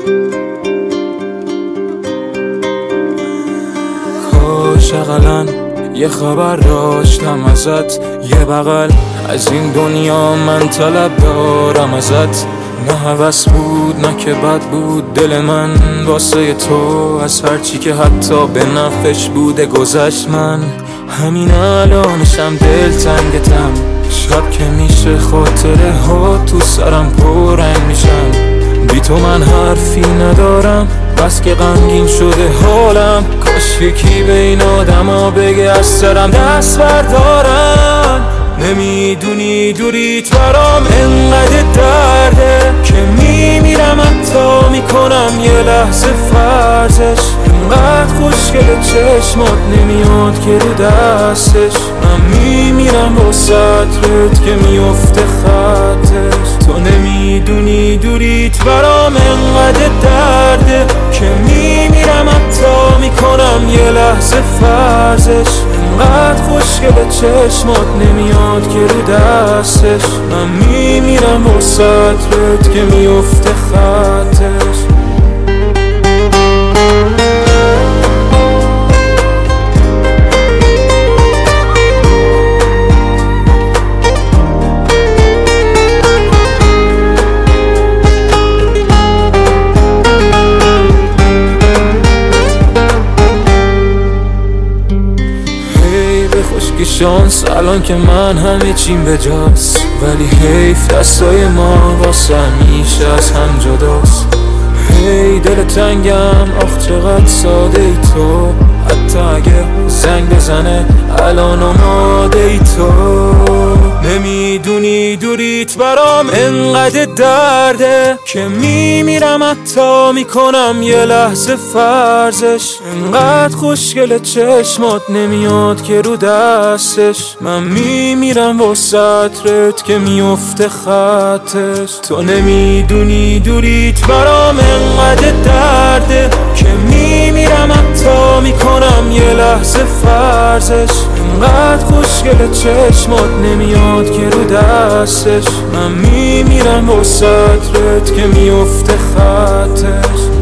کاش اقلن یه خبر داشتم ازت، یه بغل از این دنیا من طلب دارم ازت. نه هوس بود نه که بد بود دل من واسه تو، از هرچی که حتی به نفعش بوده گذشت. من همین الانشم دلتنگتم، شب که میشه خاطره ها تو سرم پررنگ میشن. بی تو من حرفی ندارم بس که غمگین شده حالم، کاش یکی به این آدم ها بگه از سرم دست بردارن. نمیدونی دوریت برام انقدر درده که میمیرم حتی میکنم یه لحظه فرضش. انقدر خوشگل چشمات نمیاد که رو دستش، من میمیرم با سطرت که میفته خطش. تو نمیدونی دوریت برام انقدر درده که میمیرم حتی میکنم یه لحظه فرضش. انقدر خوشگل چشمات نمیاد که رو دستش، من میمیرم با سطرت که میفته خطش. خشکی شانس الان که من همه چیم به جاست، ولی حیف دستای ما واسه همیشه از هم جداست. هی دل تنگم آخ چقدر ساده ای تو، حتی اگه زنگ بزنه الان آماده ای تو. نمیدونی دوریت برام انقدر درده که میمیرم حتی میکنم یه لحظه فرضش. انقدر خوشگل چشمات نمیاد که رو دستش، من میمیرم با سطرت که میفته خطش. تو نمیدونی دوریت برام انقدر درده که میمیرم حتی میکنم یه لحظه فرضش. انقدر خوشگل چشمات نمیاد که رو دستش، من میمیرم با سطرت که میفته خطش.